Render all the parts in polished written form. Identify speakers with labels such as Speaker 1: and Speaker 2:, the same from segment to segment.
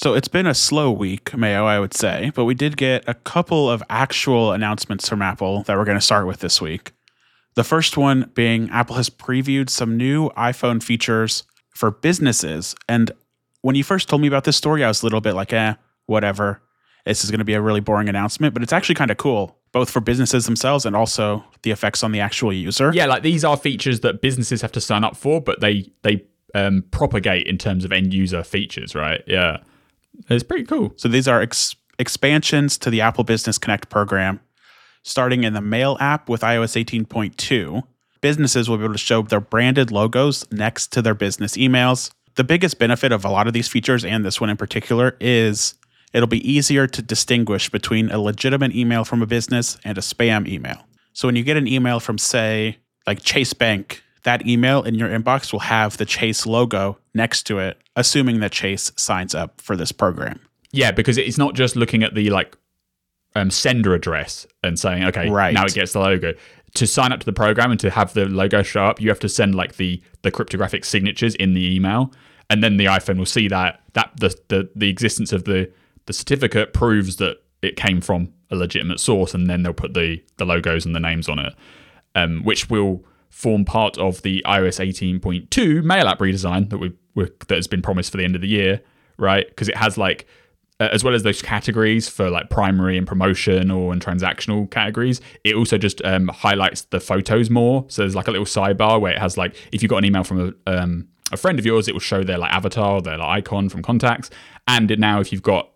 Speaker 1: So it's been a slow week, Mayo, I would say, but we did get a couple of actual announcements from Apple that we're going to start with this week. The first one being Apple has previewed some new iPhone features for businesses. And when you first told me about this story, I was a little bit like, whatever. This is going to be a really boring announcement, but it's actually kind of cool, both for businesses themselves and also the effects on the actual user.
Speaker 2: Yeah, like these are features that businesses have to sign up for, but they propagate in terms of end user features, right? Yeah, it's pretty cool.
Speaker 1: So these are expansions to the Apple Business Connect program. Starting in the Mail app with iOS 18.2, businesses will be able to show their branded logos next to their business emails. The biggest benefit of a lot of these features, and this one in particular, is it'll be easier to distinguish between a legitimate email from a business and a spam email. So when you get an email from, say, like Chase Bank, that email in your inbox will have the Chase logo next to it, assuming that Chase signs up for this program.
Speaker 2: Yeah, because it's not just looking at the sender address and saying, okay,
Speaker 1: right,
Speaker 2: now it gets the logo. To sign up to the program and to have the logo show up, you have to send like the cryptographic signatures in the email, and then the iPhone will see that the existence of the certificate proves that it came from a legitimate source, and then they'll put the logos and the names on it, which will form part of the iOS 18.2 Mail app redesign that has been promised for the end of the year, right? Because it has like, as well as those categories for like primary and promotional and transactional categories, it also just highlights the photos more. So there's like a little sidebar where it has like, if you got an email from a friend of yours, it will show their like avatar, their like icon from contacts. And now if you've got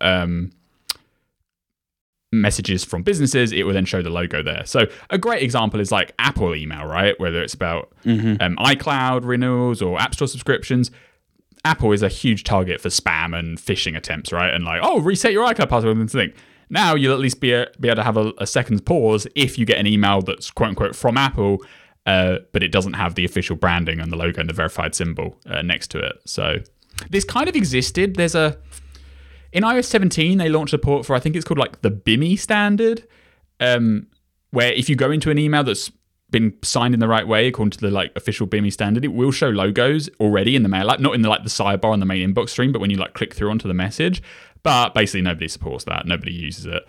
Speaker 2: messages from businesses, it will then show the logo there. So a great example is like Apple email, right? Whether it's about iCloud renewals or App Store subscriptions. Apple is a huge target for spam and phishing attempts, right? And like, reset your iCloud password and thing. Now you'll at least be able to have a second's pause if you get an email that's quote unquote from Apple, but it doesn't have the official branding and the logo and the verified symbol next to it. So this kind of existed. In iOS 17, they launched support for, I think it's called like the BIMI standard, where if you go into an email that's been signed in the right way according to the like official BIMI standard, it will show logos already in the Mail app, not in the like the sidebar on the main inbox stream, but when you like click through onto the message. But basically nobody supports that, nobody uses it.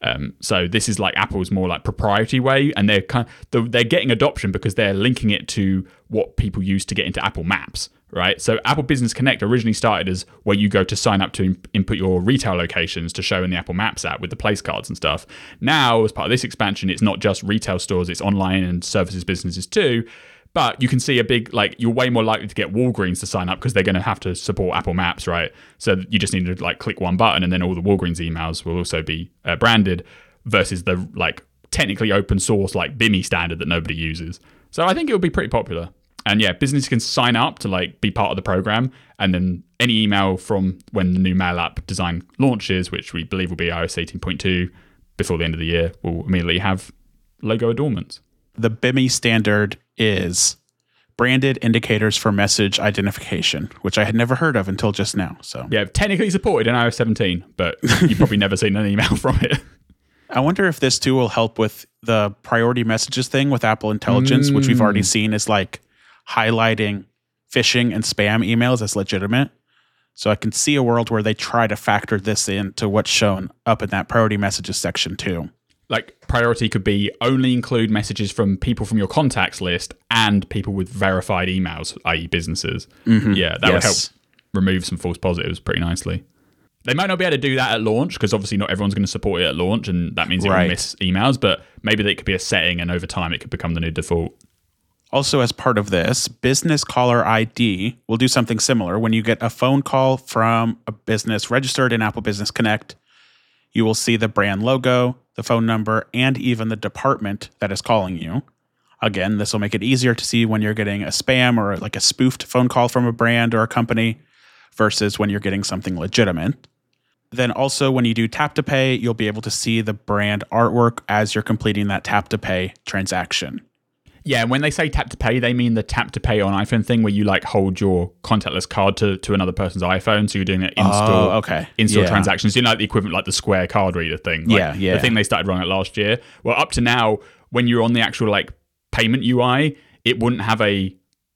Speaker 2: So this is like Apple's more like proprietary way, and they're getting adoption because they're linking it to what people use to get into Apple Maps, right? So Apple Business Connect originally started as where you go to sign up to input your retail locations to show in the Apple Maps app with the place cards and stuff. Now, as part of this expansion, it's not just retail stores, it's online and services businesses too. But you can see a big, like, you're way more likely to get Walgreens to sign up because they're going to have to support Apple Maps, right? So you just need to like click one button and then all the Walgreens emails will also be branded versus the like technically open source like BIMI standard that nobody uses. So I think it will be pretty popular. And yeah, businesses can sign up to like be part of the program, and then any email from when the new Mail app design launches, which we believe will be iOS 18.2 before the end of the year, will immediately have logo adornments.
Speaker 1: The BIMI standard is branded indicators for message identification, which I had never heard of until just now. So
Speaker 2: yeah, technically supported in iOS 17, but you've probably never seen an email from it.
Speaker 1: I wonder if this too will help with the priority messages thing with Apple Intelligence, which we've already seen is like highlighting phishing and spam emails as legitimate. So I can see a world where they try to factor this into what's shown up in that priority messages section too.
Speaker 2: Like priority could be only include messages from people from your contacts list and people with verified emails, i.e. businesses. Yeah, that would help remove some false positives pretty nicely. They might not be able to do that at launch because obviously not everyone's going to support it at launch, and that means it will miss emails, but maybe that could be a setting and over time it could become the new default.
Speaker 1: Also, as part of this, Business Caller ID will do something similar. When you get a phone call from a business registered in Apple Business Connect, you will see the brand logo, the phone number, and even the department that is calling you. Again, this will make it easier to see when you're getting a spam or like a spoofed phone call from a brand or a company versus when you're getting something legitimate. Then also when you do tap to pay, you'll be able to see the brand artwork as you're completing that tap to pay transaction.
Speaker 2: Yeah, when they say tap to pay, they mean the tap to pay on iPhone thing where you like hold your contactless card to another person's iPhone. So you're doing an in-store transactions. You know, like the equivalent, like the Square card reader thing. Like the thing they started running last year. Well, up to now, when you're on the actual like payment UI, it wouldn't have a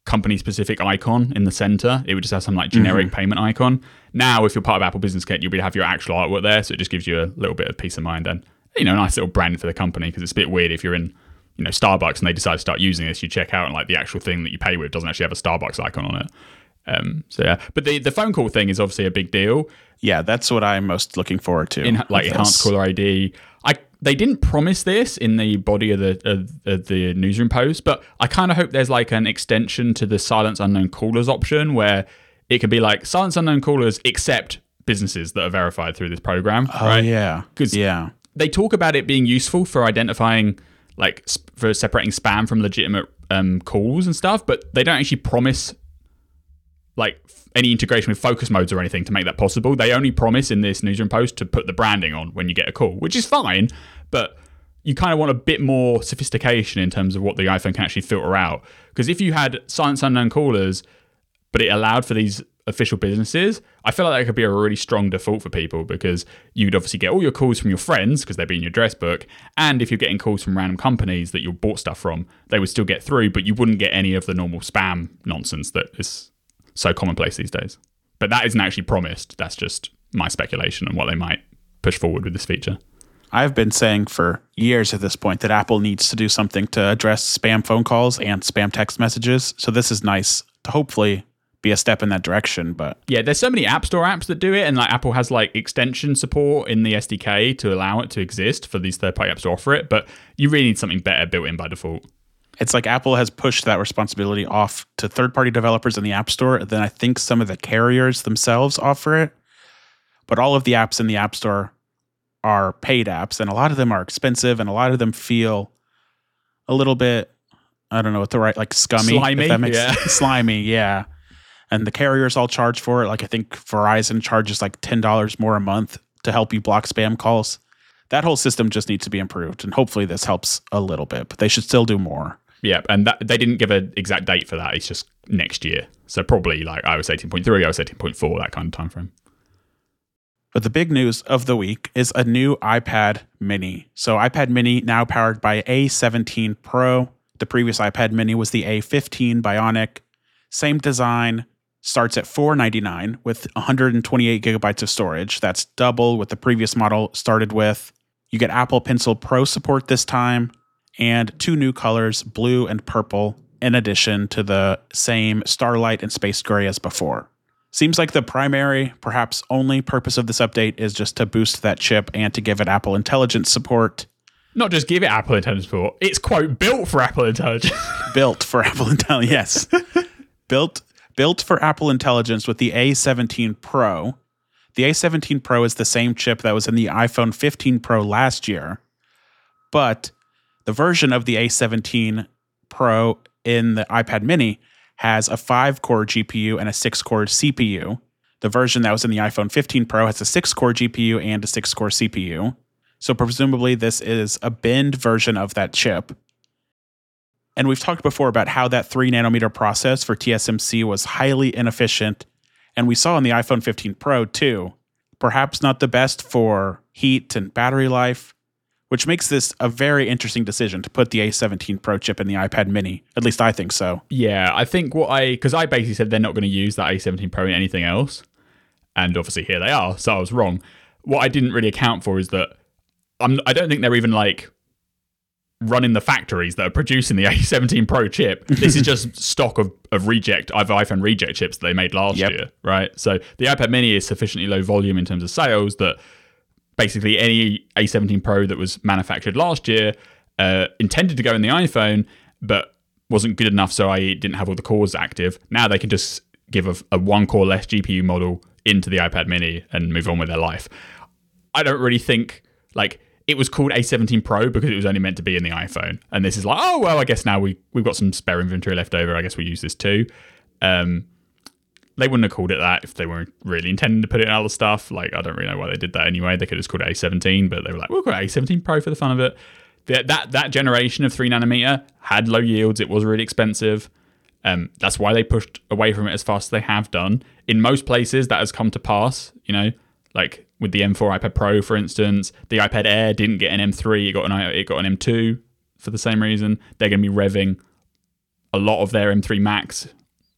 Speaker 2: company-specific icon in the center. It would just have some like generic payment icon. Now, if you're part of Apple Business Connect, you'll be able to have your actual artwork there, so it just gives you a little bit of peace of mind and, you know, a nice little brand for the company, because it's a bit weird if you're in, you know, Starbucks and they decide to start using this, you check out and like the actual thing that you pay with doesn't actually have a Starbucks icon on it. So yeah, but the phone call thing is obviously a big deal.
Speaker 1: Yeah, that's what I'm most looking forward to.
Speaker 2: Enhanced caller ID. They didn't promise this in the body of the newsroom post, but I kind of hope there's like an extension to the silence unknown callers option where it could be like silence unknown callers except businesses that are verified through this program.
Speaker 1: Oh,
Speaker 2: right?
Speaker 1: yeah.
Speaker 2: Because they talk about it being useful for identifying, like for separating spam from legitimate calls and stuff, but they don't actually promise like any integration with focus modes or anything to make that possible. They only promise in this newsroom post to put the branding on when you get a call, which is fine, but you kind of want a bit more sophistication in terms of what the iPhone can actually filter out. Because if you had silence unknown callers, but it allowed for these official businesses, I feel like that could be a really strong default for people, because you'd obviously get all your calls from your friends because they'd be in your address book, and if you're getting calls from random companies that you bought stuff from, they would still get through, but you wouldn't get any of the normal spam nonsense that is so commonplace these days. But that isn't actually promised. That's just my speculation on what they might push forward with this feature.
Speaker 1: I've been saying for years at this point that Apple needs to do something to address spam phone calls and spam text messages. So this is nice to hopefully be a step in that direction. But
Speaker 2: yeah, there's so many App Store apps that do it, and like Apple has like extension support in the SDK to allow it to exist for these third-party apps to offer it. But you really need something better built in by default.
Speaker 1: It's like Apple has pushed that responsibility off to third-party developers in the App Store. Then I think some of the carriers themselves offer it. But all of the apps in the App Store are paid apps, and a lot of them are expensive, and a lot of them feel a little bit, I don't know what the right, like scummy.
Speaker 2: Slimy,
Speaker 1: if that makes slimy, yeah. And the carriers all charge for it. Like I think Verizon charges like $10 more a month to help you block spam calls. That whole system just needs to be improved, and hopefully this helps a little bit, but they should still do more.
Speaker 2: Yeah, and they didn't give an exact date for that. It's just next year. So probably like iOS 18.3, iOS 18.4, that kind of time frame.
Speaker 1: But the big news of the week is a new iPad mini. So iPad mini now powered by A17 Pro. The previous iPad mini was the A15 Bionic. Same design, starts at $499 with 128 gigabytes of storage. That's double what the previous model started with. You get Apple Pencil Pro support this time, and two new colors, blue and purple, in addition to the same Starlight and Space Gray as before. Seems like the primary, perhaps only purpose of this update is just to boost that chip and to give it Apple Intelligence support.
Speaker 2: Not just give it Apple Intelligence support, it's, quote, built for Apple Intelligence.
Speaker 1: Built for Apple Intelligence, yes. Built for Apple Intelligence with the A17 Pro. The A17 Pro is the same chip that was in the iPhone 15 Pro last year, but the version of the A17 Pro in the iPad mini has a 5-core GPU and a 6-core CPU. The version that was in the iPhone 15 Pro has a 6-core GPU and a 6-core CPU. So presumably this is a binned version of that chip. And we've talked before about how that 3nm process for TSMC was highly inefficient. And we saw in the iPhone 15 Pro too. Perhaps not the best for heat and battery life, which makes this a very interesting decision to put the A17 Pro chip in the iPad mini. At least I think so.
Speaker 2: Yeah, I think because I basically said they're not going to use that A17 Pro in anything else. And obviously here they are, so I was wrong. What I didn't really account for is that I don't think they're even like running the factories that are producing the A17 Pro chip. This is just stock of iPhone reject chips that they made last year, right? So the iPad mini is sufficiently low volume in terms of sales that basically any A17 Pro that was manufactured last year intended to go in the iPhone, but wasn't good enough, so I didn't have all the cores active. Now they can just give a 1-core less GPU model into the iPad mini and move on with their life. I don't really think, like, it was called A17 Pro because it was only meant to be in the iPhone. And this is like, oh, well, I guess now we've got some spare inventory left over. I guess we'll use this too. They wouldn't have called it that if they weren't really intending to put it in other stuff. Like, I don't really know why they did that anyway. They could have just called it A17, but they were like, we'll call it A17 Pro for the fun of it. That generation of 3nm had low yields. It was really expensive. That's why they pushed away from it as fast as they have done. In most places, that has come to pass, you know, like with the M4 iPad Pro, for instance. The iPad Air didn't get an M3. It got an M2 for the same reason. They're going to be revving a lot of their M3 Max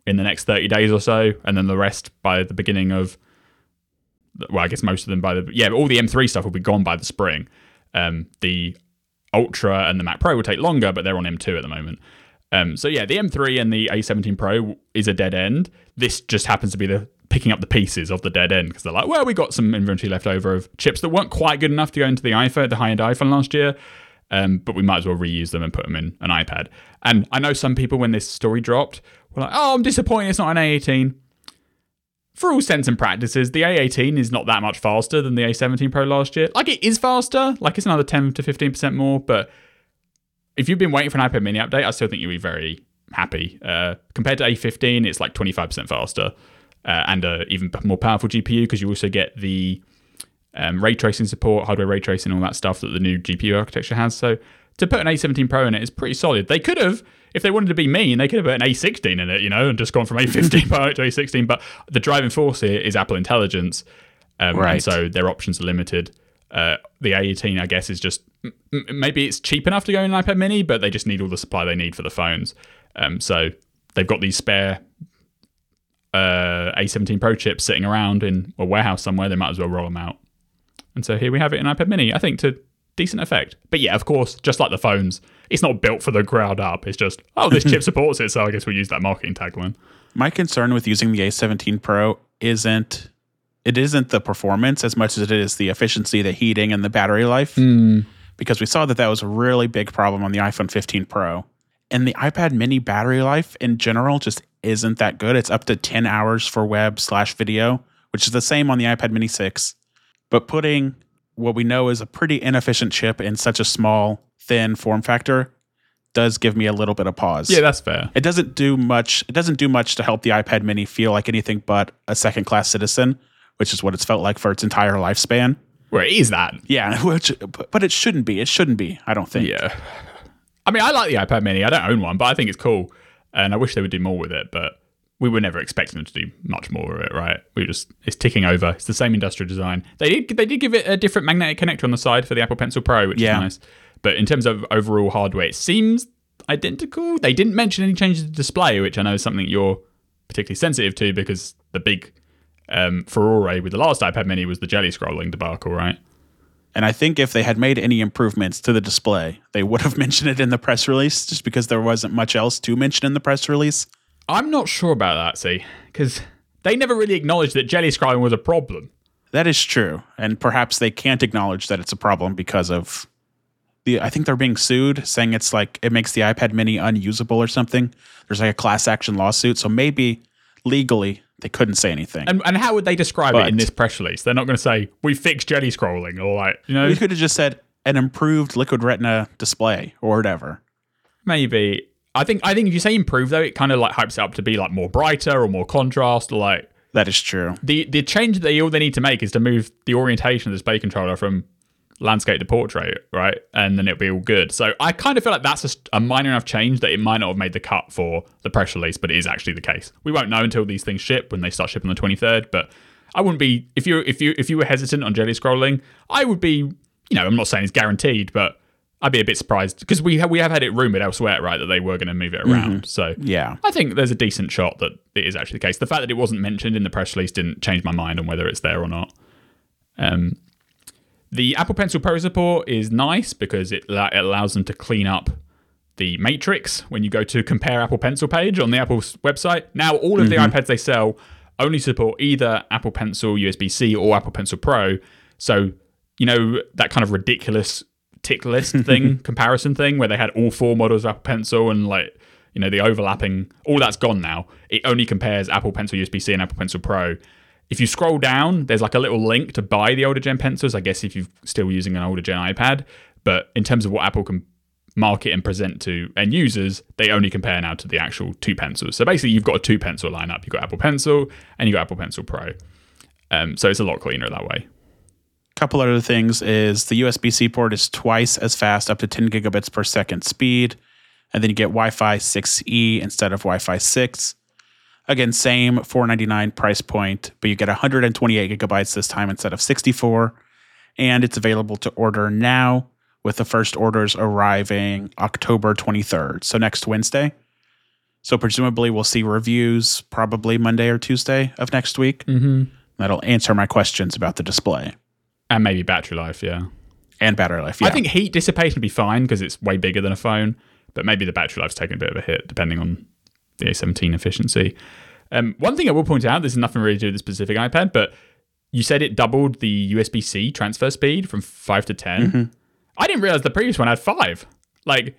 Speaker 2: in the next 30 days or so, and then the rest by the beginning of, well, I guess most of them all the M3 stuff will be gone by the spring. The Ultra and the Mac Pro will take longer, but they're on M2 at the moment. The M3 and the A17 Pro is a dead end. This just happens to be the picking up the pieces of the dead end, because they're like, well, we got some inventory left over of chips that weren't quite good enough to go into the iPhone, the high-end iPhone last year, but we might as well reuse them and put them in an iPad. And I know some people, when this story dropped, were like, oh, I'm disappointed it's not an A18. For all intents and practices, the A18 is not that much faster than the A17 Pro last year. Like, it is faster, like it's another 10 to 15% more, but if you've been waiting for an iPad mini update, I still think you'll be very happy. Compared to A15, it's like 25% faster. And even more powerful GPU, because you also get the ray tracing support, hardware ray tracing, all that stuff that the new GPU architecture has. So to put an A17 Pro in it is pretty solid. They could have, if they wanted to be mean, they could have put an A16 in it, and just gone from A15 Pro to A16. But the driving force here is Apple Intelligence,
Speaker 1: right.
Speaker 2: And so their options are limited. The A18, I guess, is just maybe it's cheap enough to go in an iPad Mini, but they just need all the supply they need for the phones. So they've got these spare A17 Pro chips sitting around in a warehouse somewhere. They might as well roll them out. And so here we have it in iPad Mini, I think, to decent effect. But yeah, of course, just like the phones, it's not built for the ground up. It's just, this chip supports it, so I guess we'll use that marketing tagline.
Speaker 1: My concern with using the A17 Pro isn't the performance as much as it is the efficiency, the heating, and the battery life. Because we saw that was a really big problem on the iPhone 15 Pro. And the iPad Mini battery life in general just isn't that good. It's up to 10 hours for web/video, which is the same on the iPad Mini 6. But putting what we know is a pretty inefficient chip in such a small, thin form factor does give me a little bit of pause.
Speaker 2: Yeah, that's fair.
Speaker 1: It doesn't do much. It doesn't do much to help the iPad Mini feel like anything but a second-class citizen, which is what it's felt like for its entire lifespan.
Speaker 2: Well, it is that.
Speaker 1: Yeah, but it shouldn't be. It shouldn't be, I don't think.
Speaker 2: Yeah. I mean, I like the iPad Mini. I don't own one, but I think it's cool. And I wish they would do more with it, but we were never expecting them to do much more with it, right? It's ticking over. It's the same industrial design. They did give it a different magnetic connector on the side for the Apple Pencil Pro, which is nice. But in terms of overall hardware, it seems identical. They didn't mention any changes to display, which I know is something you're particularly sensitive to, because the big furore with the last iPad Mini was the jelly scrolling debacle, right?
Speaker 1: And I think if they had made any improvements to the display, they would have mentioned it in the press release, just because there wasn't much else to mention in the press release.
Speaker 2: I'm not sure about that, see, because they never really acknowledged that jelly scrolling was a problem.
Speaker 1: That is true. And perhaps they can't acknowledge that it's a problem because of I think they're being sued, saying it's like it makes the iPad Mini unusable or something. There's like a class action lawsuit. So maybe legally they couldn't say anything.
Speaker 2: And how would they describe it in this press release? They're not going to say, we fixed jelly scrolling, or like,
Speaker 1: We could have just said an improved Liquid Retina display or whatever.
Speaker 2: Maybe. I think if you say improve, though, it kind of like hypes it up to be like more brighter or more contrast, or like.
Speaker 1: That is true.
Speaker 2: The change that all they need to make is to move the orientation of the display controller from landscape to portrait, right? And then it'll be all good. So I kind of feel like that's a minor enough change that it might not have made the cut for the press release, but it is actually the case. We won't know until these things ship, when they start shipping on the 23rd. But I wouldn't be, if you were hesitant on jelly scrolling, I would be. I'm not saying it's guaranteed, but I'd be a bit surprised, because we have had it rumored elsewhere, right, that they were going to move it around. So
Speaker 1: yeah,
Speaker 2: I think there's a decent shot that it is actually the case. The fact that it wasn't mentioned in the press release didn't change my mind on whether it's there or not. The Apple Pencil Pro support is nice because it allows them to clean up the matrix when you go to compare Apple Pencil page on the Apple's website. Now, all of the iPads they sell only support either Apple Pencil USB-C or Apple Pencil Pro. So, that kind of ridiculous tick list thing, comparison thing, where they had all 4 models of Apple Pencil and the overlapping, all that's gone now. It only compares Apple Pencil USB-C and Apple Pencil Pro. If you scroll down, there's like a little link to buy the older gen pencils, I guess, if you're still using an older gen iPad. But in terms of what Apple can market and present to end users, they only compare now to the actual 2 pencils. So basically, you've got a 2 pencil lineup. You've got Apple Pencil and you've got Apple Pencil Pro. So it's a lot cleaner that way.
Speaker 1: Couple other things is the USB-C port is twice as fast, up to 10 gigabits per second speed. And then you get Wi-Fi 6E instead of Wi-Fi 6. Again, same $499 price point, but you get 128 gigabytes this time instead of 64. And it's available to order now, with the first orders arriving October 23rd, so next Wednesday. So presumably we'll see reviews probably Monday or Tuesday of next week.
Speaker 2: Mm-hmm.
Speaker 1: That'll answer my questions about the display.
Speaker 2: And maybe battery life, yeah.
Speaker 1: And battery life, yeah.
Speaker 2: I think heat dissipation would be fine because it's way bigger than a phone, but maybe the battery life's taken a bit of a hit depending on the A17 efficiency. One thing I will point out, this has nothing really to do with the specific iPad, but you said it doubled the USB-C transfer speed from 5 to 10.
Speaker 1: Mm-hmm.
Speaker 2: I didn't realize the previous one had 5. Like,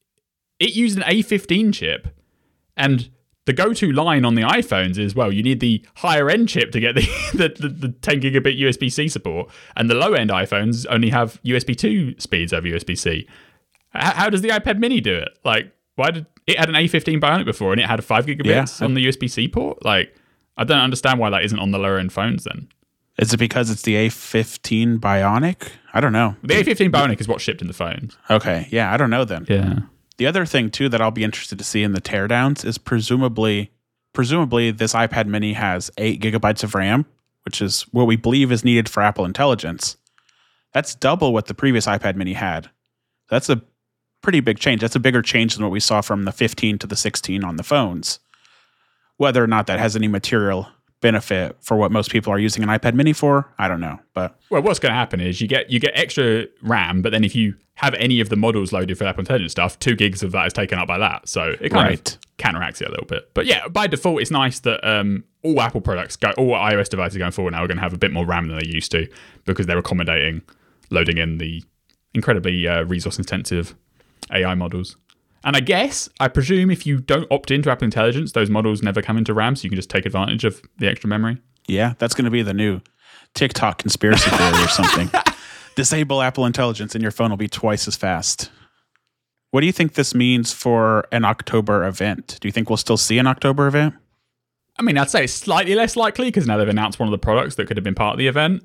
Speaker 2: it used an A15 chip, and the go-to line on the iPhones is, well, you need the higher-end chip to get the 10 gigabit USB-C support, and the low-end iPhones only have USB 2 speeds over USB-C. How does the iPad mini do it? Like, why did it had an A15 Bionic before, and it had 5 gigabits on the USB-C port? Like, I don't understand why that isn't on the lower-end phones then.
Speaker 1: Is it because it's the A15 Bionic? I don't know.
Speaker 2: The A15 Bionic is what shipped in the phones.
Speaker 1: Okay, yeah, I don't know then.
Speaker 2: Yeah.
Speaker 1: The other thing, too, that I'll be interested to see in the teardowns is presumably this iPad mini has 8 gigabytes of RAM, which is what we believe is needed for Apple Intelligence. That's double what the previous iPad mini had. That's a pretty big change. That's a bigger change than what we saw from the 15 to the 16 on the phones. Whether or not that has any material benefit for what most people are using an iPad mini for, I don't know. But
Speaker 2: well, what's going to happen is you get extra RAM, but then if you have any of the models loaded for Apple Intelligence stuff, 2 gigs of that is taken up by that. So it kind of counteracts it a little bit. But yeah, by default, it's nice that all Apple products, all iOS devices going forward now are going to have a bit more RAM than they used to because they're accommodating loading in the incredibly resource-intensive AI models. And I presume if you don't opt into Apple Intelligence, those models never come into RAM, so you can just take advantage of the extra memory.
Speaker 1: Yeah, that's going to be the new TikTok conspiracy theory or something. Disable Apple Intelligence and your phone will be twice as fast. What do you think this means for an October event? Do you think we'll still see an October event?
Speaker 2: I mean, I'd say it's slightly less likely because now they've announced one of the products that could have been part of the event.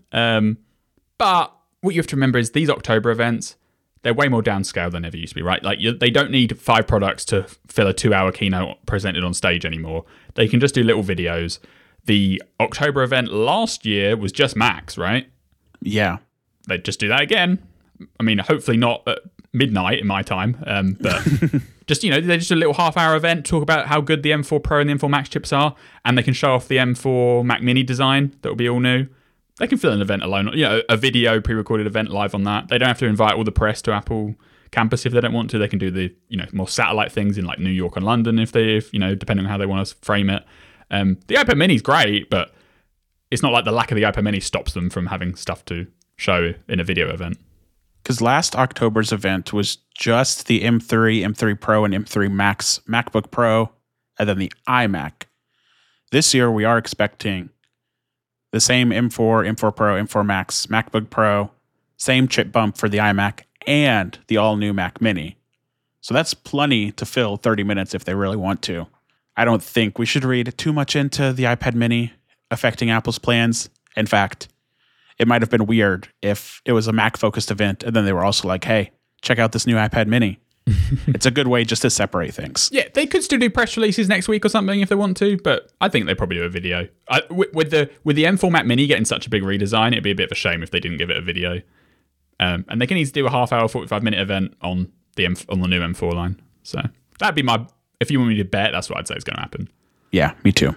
Speaker 2: But what you have to remember is these October events, they're way more downscale than ever used to be, right? Like they don't need 5 products to fill a 2-hour keynote presented on stage anymore. They can just do little videos. The October event last year was just Macs, right?
Speaker 1: Yeah.
Speaker 2: They'd just do that again. I mean, hopefully not at midnight in my time, but just, they're just a little half-hour event, talk about how good the M4 Pro and the M4 Max chips are, and they can show off the M4 Mac Mini design that will be all new. They can fill an event alone, a video pre-recorded event live on that. They don't have to invite all the press to Apple campus if they don't want to. They can do the, more satellite things in like New York and London if depending on how they want to frame it. The iPad Mini is great, but it's not like the lack of the iPad Mini stops them from having stuff to show in a video event.
Speaker 1: Because last October's event was just the M3, M3 Pro, and M3 Max MacBook Pro, and then the iMac. This year we are expecting the same M4, M4 Pro, M4 Max, MacBook Pro, same chip bump for the iMac, and the all-new Mac Mini. So that's plenty to fill 30 minutes if they really want to. I don't think we should read too much into the iPad Mini affecting Apple's plans. In fact, it might have been weird if it was a Mac-focused event, and then they were also like, hey, check out this new iPad Mini. It's a good way just to separate things.
Speaker 2: Yeah, they could still do press releases next week or something if they want to, but I think they probably do a video. With the M4 Mac Mini getting such a big redesign, it'd be a bit of a shame if they didn't give it a video. And they can easily do a half-hour, 45-minute event on the new M4 line. So that'd be if you want me to bet, that's what I'd say is going to happen.
Speaker 1: Yeah, me too.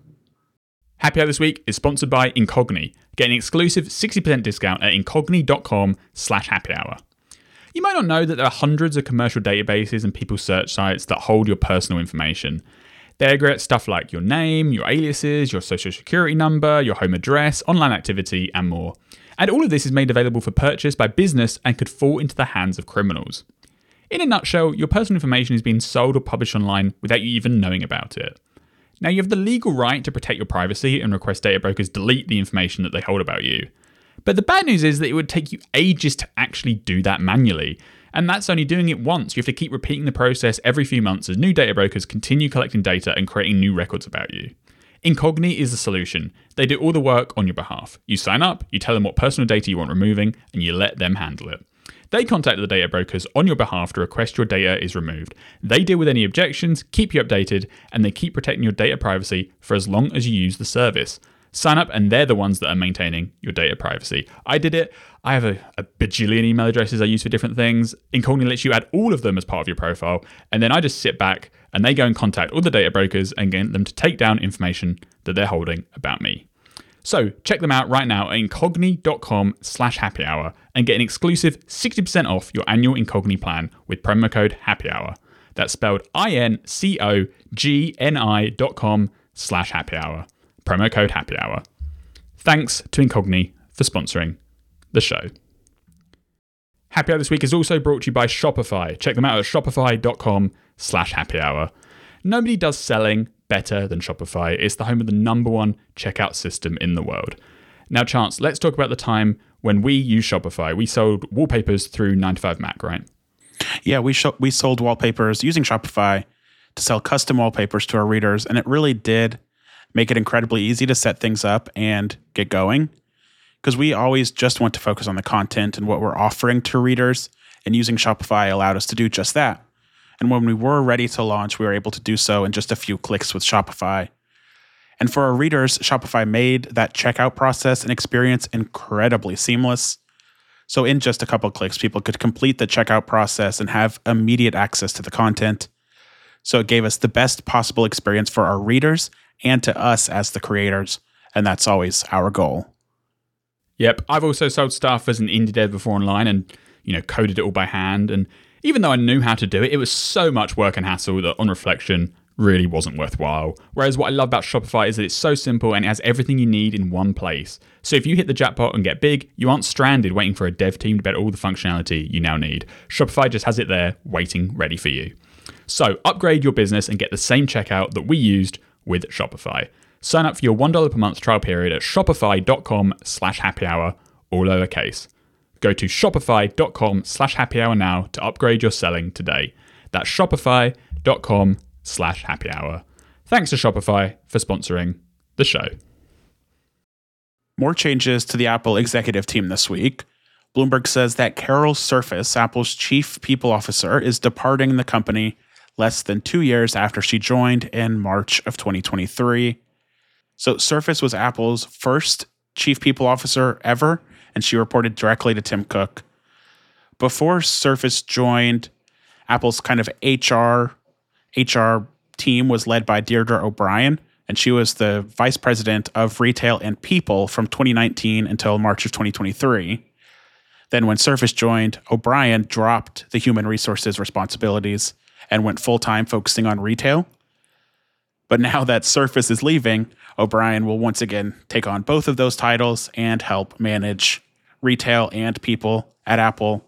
Speaker 2: Happy Hour this week is sponsored by Incogni. Get an exclusive 60% discount at incogni.com/happyhour. You might not know that there are hundreds of commercial databases and people's search sites that hold your personal information. They aggregate stuff like your name, your aliases, your social security number, your home address, online activity, and more. And all of this is made available for purchase by business and could fall into the hands of criminals. In a nutshell, your personal information is being sold or published online without you even knowing about it. Now, you have the legal right to protect your privacy and request data brokers delete the information that they hold about you. But the bad news is that it would take you ages to actually do that manually. And that's only doing it once. You have to keep repeating the process every few months as new data brokers continue collecting data and creating new records about you. Incogni is the solution. They do all the work on your behalf. You sign up, you tell them what personal data you want removing, and you let them handle it. They contact the data brokers on your behalf to request your data is removed. They deal with any objections, keep you updated, and they keep protecting your data privacy for as long as you use the service. Sign up, and they're the ones that are maintaining your data privacy. I did it. I have a bajillion email addresses I use for different things. Incogni lets you add all of them as part of your profile, and then I just sit back and they go and contact all the data brokers and get them to take down information that they're holding about me. So check them out right now at incogni.com/happy hour and get an exclusive 60% off your annual Incogni plan with promo code happy hour. That's spelled incogni.com/happy hour. Promo code happy hour. Thanks to Incogni for sponsoring the show. Happy Hour this week is also brought to you by Shopify. Check them out at shopify.com/happy hour. Nobody does selling better than Shopify. It's the home of the #1 checkout system in the world. Now, Chance, let's talk about the time when we used Shopify. We sold wallpapers through 9to5Mac, right?
Speaker 1: Yeah, we sold wallpapers using Shopify to sell custom wallpapers to our readers, and it really did make it incredibly easy to set things up and get going, because we always just want to focus on the content and what we're offering to readers, and using Shopify allowed us to do just that. And when we were ready to launch, we were able to do so in just a few clicks with Shopify. And for our readers, Shopify made that checkout process and experience incredibly seamless. So in just a couple of clicks, people could complete the checkout process and have immediate access to the content. So it gave us the best possible experience for our readers and to us as the creators. And that's always our goal.
Speaker 2: Yep. I've also sold stuff as an indie dev before online and, coded it all by hand. And even though I knew how to do it, it was so much work and hassle that on reflection really wasn't worthwhile. Whereas what I love about Shopify is that it's so simple and it has everything you need in one place. So if you hit the jackpot and get big, you aren't stranded waiting for a dev team to get all the functionality you now need. Shopify just has it there, waiting, ready for you. So upgrade your business and get the same checkout that we used with Shopify. Sign up for your $1 per month trial period at shopify.com/happy hour, all lowercase. Go to shopify.com/happy hour now to upgrade your selling today. That's shopify.com/happy hour. Thanks to Shopify for sponsoring the show.
Speaker 1: More changes to the Apple executive team this week. Bloomberg says that Carol Surface, Apple's chief people officer, is departing the company less than 2 years after she joined in March of 2023. So Surface was Apple's first chief people officer ever, and she reported directly to Tim Cook. Before Surface joined, Apple's kind of HR team was led by Deirdre O'Brien, and she was the vice president of retail and people from 2019 until March of 2023. Then when Surface joined, O'Brien dropped the human resources responsibilities and went full-time focusing on retail. But now that Surface is leaving, O'Brien will once again take on both of those titles and help manage retail and people at Apple.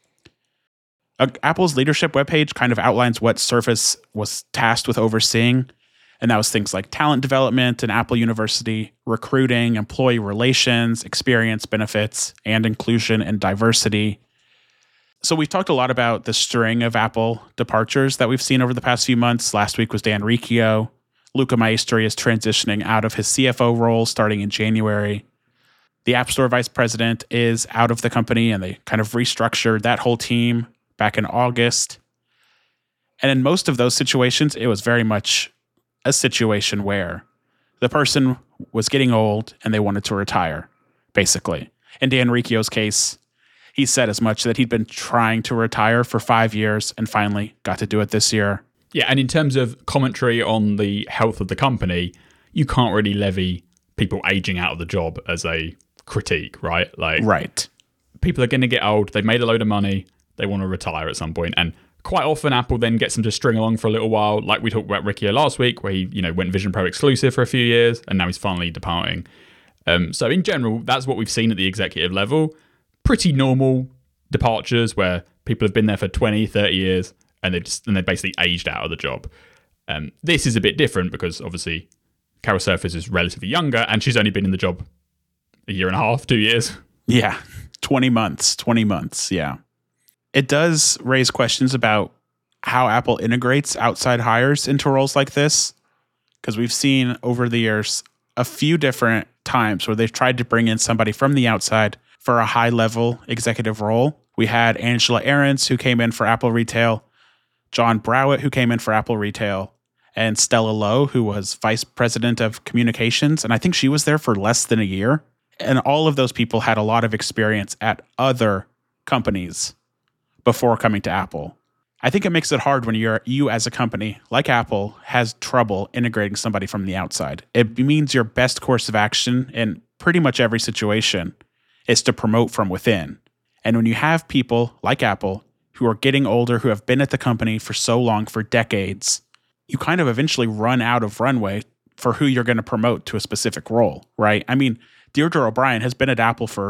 Speaker 1: Apple's leadership webpage kind of outlines what Surface was tasked with overseeing, and that was things like talent development in Apple University, recruiting, employee relations, experience benefits, and inclusion and diversity. So we've talked a lot about the string of Apple departures that we've seen over the past few months. Last week was Dan Riccio. Luca Maestri is transitioning out of his CFO role starting in January. The App Store vice president is out of the company, and they kind of restructured that whole team back in August. And in most of those situations, it was very much a situation where the person was getting old and they wanted to retire, basically. In Dan Riccio's case, he said as much that he'd been trying to retire for 5 years and finally got to do it this year.
Speaker 2: Yeah, and in terms of commentary on the health of the company, you can't really levy people aging out of the job as a critique, right?
Speaker 1: Right.
Speaker 2: People are going to get old. They've made a load of money. They want to retire at some point. And quite often, Apple then gets them to string along for a little while, like we talked about Riccio last week, where he went Vision Pro exclusive for a few years, and now he's finally departing. So in general, that's what we've seen at the executive level. Pretty normal departures where people have been there for 20, 30 years, and they basically aged out of the job. This is a bit different because obviously Carol Surface is relatively younger, and she's only been in the job a year and a half, 2 years.
Speaker 1: Yeah, 20 months, yeah. It does raise questions about how Apple integrates outside hires into roles like this, because we've seen over the years a few different times where they've tried to bring in somebody from the outside for a high-level executive role. We had Angela Ahrendts, who came in for Apple Retail, John Browett, who came in for Apple Retail, and Stella Lowe, who was vice president of communications. And I think she was there for less than a year. And all of those people had a lot of experience at other companies before coming to Apple. I think it makes it hard when you as a company like Apple has trouble integrating somebody from the outside. It means your best course of action in pretty much every situation is to promote from within. And when you have people like Apple who are getting older, who have been at the company for so long, for decades, you kind of eventually run out of runway for who you're going to promote to a specific role, right? I mean, Deirdre O'Brien has been at Apple for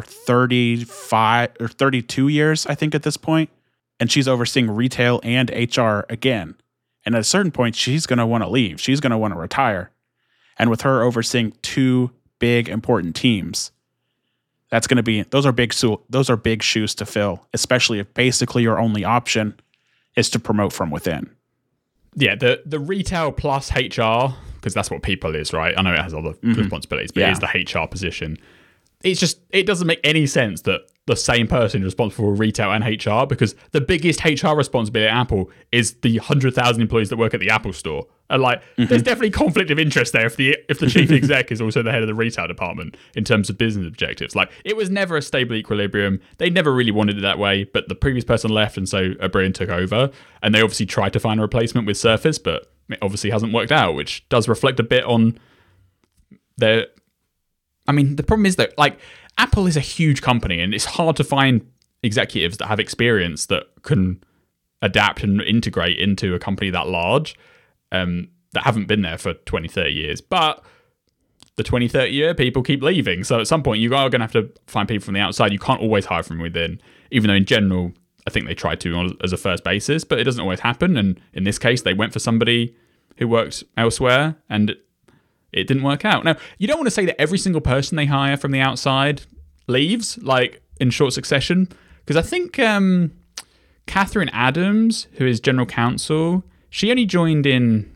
Speaker 1: 35 or 32 years, I think, at this point. And she's overseeing retail and HR again. And at a certain point, she's going to want to leave. She's going to want to retire. And with her overseeing two big, important teams, that's going to be, those are big shoes to fill, especially if basically your only option is to promote from within.
Speaker 2: Yeah, the retail plus HR, because that's what people is, right? I know it has other responsibilities, but it is the HR position. It doesn't make any sense that the same person is responsible for retail and HR, because the biggest HR responsibility at Apple is the 100,000 employees that work at the Apple Store. And there's definitely conflict of interest there if the chief exec is also the head of the retail department in terms of business objectives. It was never a stable equilibrium. They never really wanted it that way, but the previous person left, and so O'Brien took over. And they obviously tried to find a replacement with Surface, but it obviously hasn't worked out, which does reflect a bit on their... I mean, the problem is that Apple is a huge company, and it's hard to find executives that have experience that can adapt and integrate into a company that large, that haven't been there for 20, 30 years. But the 20, 30 year people keep leaving. So at some point, you are going to have to find people from the outside. You can't always hire from within, even though in general, I think they try to as a first basis, but it doesn't always happen. And in this case, they went for somebody who worked elsewhere, and it didn't work out. Now, you don't want to say that every single person they hire from the outside leaves, in short succession, because I think Catherine Adams, who is general counsel, she only joined in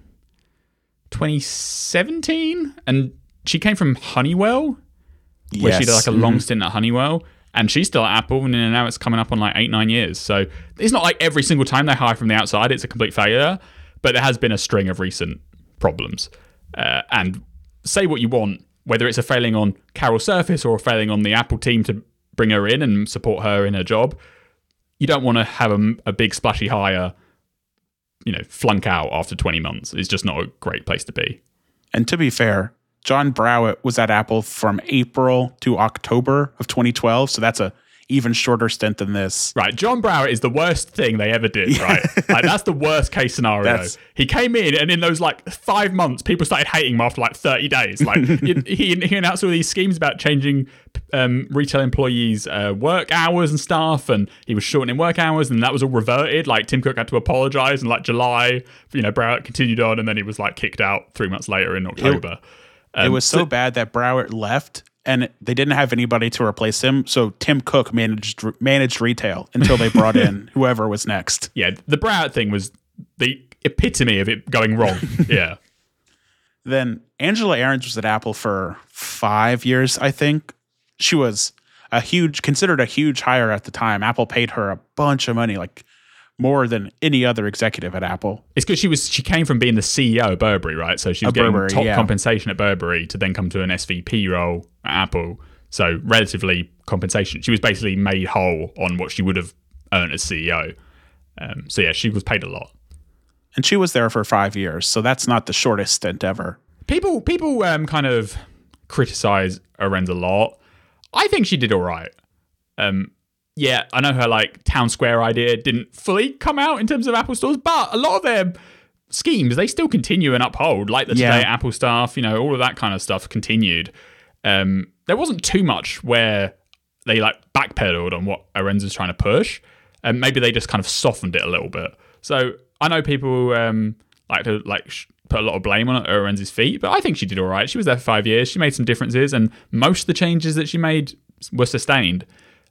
Speaker 2: 2017, and she came from Honeywell, where she did a long stint at Honeywell, and she's still at Apple, and now it's coming up on 8-9 years. So it's not like every single time they hire from the outside, it's a complete failure, but there has been a string of recent problems. And say what you want, whether it's a failing on Carol Surface or a failing on the Apple team to bring her in and support her in her job, you don't want to have a big splashy hire, flunk out after 20 months. It's just not a great place to be.
Speaker 1: And to be fair, John Browett was at Apple from April to October of 2012, so that's a even shorter stint than this.
Speaker 2: Right, John Browett is the worst thing they ever did, right? That's the worst case scenario. He came in, and in those 5 months, people started hating him after 30 days. He announced all these schemes about changing retail employees' work hours and stuff, and he was shortening work hours, and that was all reverted. Tim Cook had to apologize in July. Browett continued on, and then he was kicked out 3 months later in October.
Speaker 1: It was so bad that Browett left, and they didn't have anybody to replace him. So Tim Cook managed retail until they brought in whoever was next.
Speaker 2: Yeah, the Browett thing was the epitome of it going wrong. Yeah.
Speaker 1: Then Angela Ahrendts was at Apple for 5 years, I think. She was considered a huge hire at the time. Apple paid her a bunch of money, more than any other executive at Apple.
Speaker 2: It's because she came from being the CEO of Burberry, right? So she was getting top compensation at Burberry to then come to an SVP role at Apple. So relatively compensation. She was basically made whole on what she would have earned as CEO. She was paid a lot.
Speaker 1: And she was there for 5 years, so that's not the shortest stint ever.
Speaker 2: People kind of criticize Ahrendts a lot. I think she did all right. Yeah, I know her town square idea didn't fully come out in terms of Apple stores, but a lot of their schemes, they still continue and uphold, the Today at Apple stuff, all of that kind of stuff continued. There wasn't too much where they backpedaled on what Ahrendts was trying to push, and maybe they just kind of softened it a little bit. So I know people like to put a lot of blame on Ahrendts' feet, but I think she did all right. She was there for 5 years. She made some differences, and most of the changes that she made were sustained.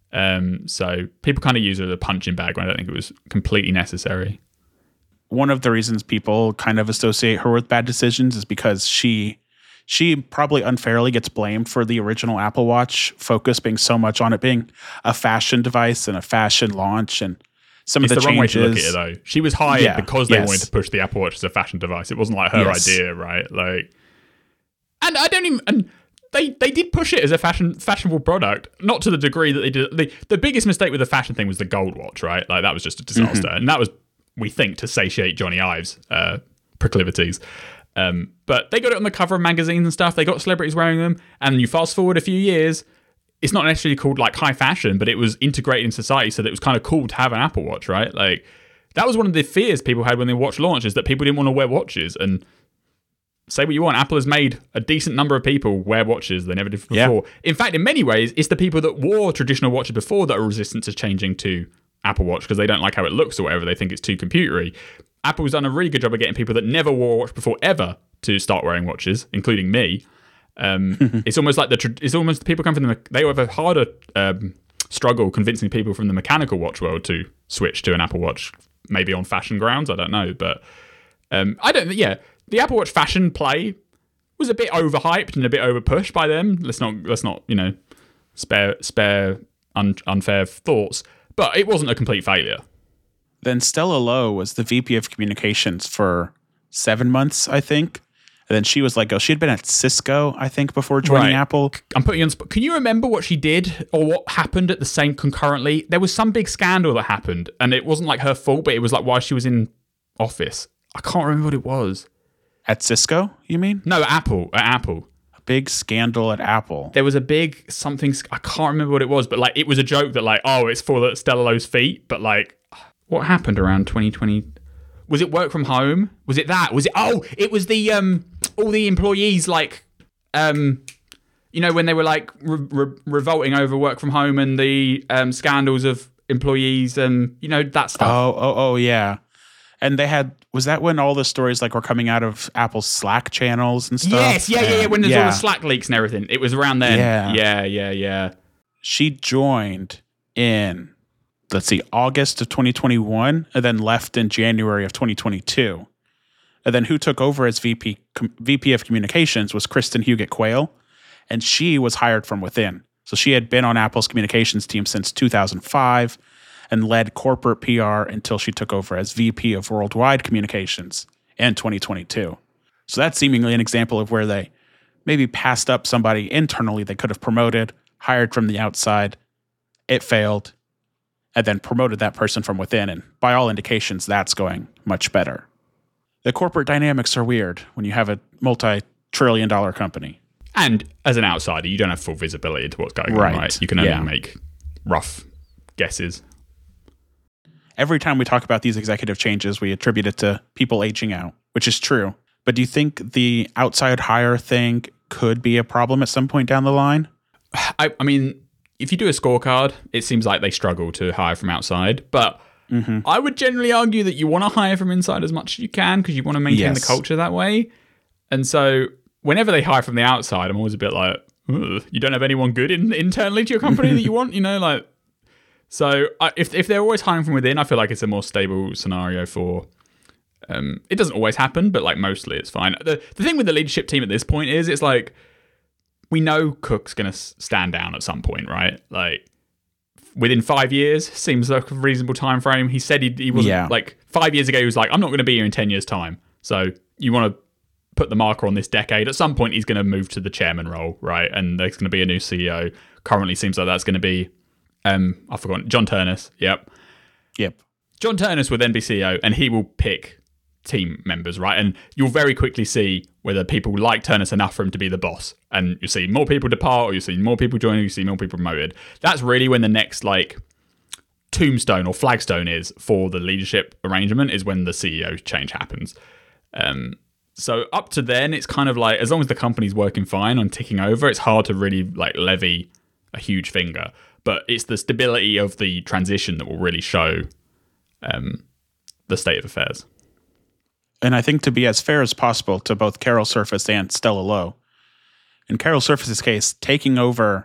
Speaker 2: So people kind of use her as a punching bag when I don't think it was completely necessary.
Speaker 1: One of the reasons people kind of associate her with bad decisions is because she probably unfairly gets blamed for the original Apple Watch focus being so much on it being a fashion device and a fashion launch. And some
Speaker 2: it's
Speaker 1: of the
Speaker 2: wrong way to look at
Speaker 1: changes.
Speaker 2: it, though. She was hired because they wanted to push the Apple Watch as a fashion device. It wasn't like her idea, right? Like, and I don't even. And they did push it as a fashionable product, not to the degree that they did. The biggest mistake with the fashion thing was the gold watch, right? Like that was just a disaster, and that was, we think, to satiate Johnny Ives' proclivities. But they got it on the cover of magazines and stuff. They got celebrities wearing them, and you fast forward a few years, it's not necessarily called like high fashion, but it was integrated in society, so that it was kind of cool to have an Apple Watch, right? Like that was one of the fears people had when the watch launched, is that people didn't want to wear watches. And say what you want, Apple has made a decent number of people wear watches they never did before. Yeah. In fact, in many ways, it's the people that wore traditional watches before that are resistant to changing to Apple Watch because they don't like how it looks or whatever. They think it's too computery. Apple's done a really good job of getting people that never wore a watch before ever to start wearing watches, including me. It's almost like it's almost people come from they have a harder struggle convincing people from the mechanical watch world to switch to an Apple Watch, maybe on fashion grounds. I don't know, but the Apple Watch fashion play was a bit overhyped and a bit overpushed by them. Let's not spare unfair thoughts, but it wasn't a complete failure.
Speaker 1: Then Stella Lowe was the VP of communications for 7 months, I think. And then she was like, she had been at Cisco, I think, before joining Apple.
Speaker 2: I'm putting you on spot. Can you remember what she did or what happened at the same concurrently? There was some big scandal that happened, and it wasn't like her fault, but it was like while she was in office. I can't remember what it was.
Speaker 1: At Cisco, you mean?
Speaker 2: No, at Apple.
Speaker 1: A big scandal at Apple.
Speaker 2: There was a big something, I can't remember what it was, but like it was a joke that like, oh, it's for Stella Lowe's feet, but like, what happened around 2020? Was it work from home? Was it that? Was it? Oh, it was the all the employees like, when they were like revolting over work from home and the scandals of employees and that stuff.
Speaker 1: Oh yeah. And they had, was that when all the stories like were coming out of Apple's Slack channels and stuff?
Speaker 2: Yes, yeah. When there's all the Slack leaks and everything, it was around then. Yeah.
Speaker 1: She joined in, August of 2021, and then left in January of 2022. And then who took over as VP of Communications was Kristen Huguet-Quayle, and she was hired from within. So she had been on Apple's communications team since 2005 and led corporate PR until she took over as VP of Worldwide Communications in 2022. So that's seemingly an example of where they maybe passed up somebody internally they could have promoted, hired from the outside, it failed, and then promoted that person from within. And by all indications, that's going much better. The corporate dynamics are weird when you have a multi-trillion-dollar company.
Speaker 2: And as an outsider, you don't have full visibility into what's going on, right? You can only make rough guesses.
Speaker 1: Every time we talk about these executive changes, we attribute it to people aging out, which is true. But do you think the outside hire thing could be a problem at some point down the line?
Speaker 2: I mean, if you do a scorecard, it seems like they struggle to hire from outside. But I would generally argue that you want to hire from inside as much as you can because you want to maintain the culture that way. And so whenever they hire from the outside, I'm always a bit like, you don't have anyone good internally to your company that you want, So if they're always hiring from within, I feel like it's a more stable scenario for... it doesn't always happen, but like mostly it's fine. The thing with the leadership team at this point is it's like, we know Cook's going to stand down at some point, right? Like within 5 years seems like a reasonable time frame. He said he wasn't like 5 years ago, he was like, I'm not going to be here in 10 years time. So you want to put the marker on this decade. At some point, he's going to move to the chairman role, right? And there's going to be a new CEO. Currently seems like that's going to be... I've forgotten. John Ternus. Yep. John Ternus will then be CEO, and he will pick team members, right? And you'll very quickly see whether people like Ternus enough for him to be the boss. And you see more people depart, or you see more people join, or you see more people promoted. That's really when the next like tombstone or flagstone is for the leadership arrangement, is when the CEO change happens. So up to then, it's kind of like, as long as the company's working fine on ticking over, it's hard to really like levy a huge finger. But it's the stability of the transition that will really show the state of affairs.
Speaker 1: And I think to be as fair as possible to both Carol Surface and Stella Lowe, in Carol Surface's case, taking over